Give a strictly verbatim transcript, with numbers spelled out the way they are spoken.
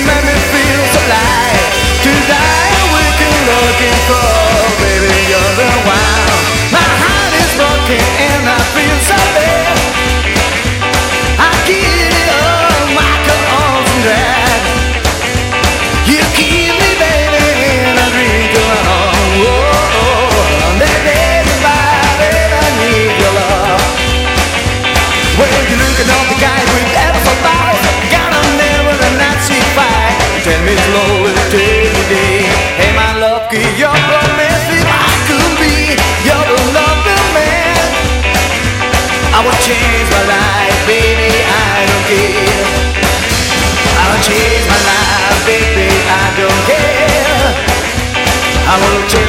you make me feel so light. To die wicked looking for, baby, you're the one. My heart is broken and I feel so bad. I give it all, Michael on drag. You keep me, baby, and I drink along. Oh, oh, baby, baby, I need your love. Well, you're looking at the guy with ever so bad. Got him there with a Nazi fight. Tell me slowly, take the day. Hey, my love, keep your promise. If I could be your loving man, I would change my life, baby, I don't care. I would change my life, baby, I don't care. I will change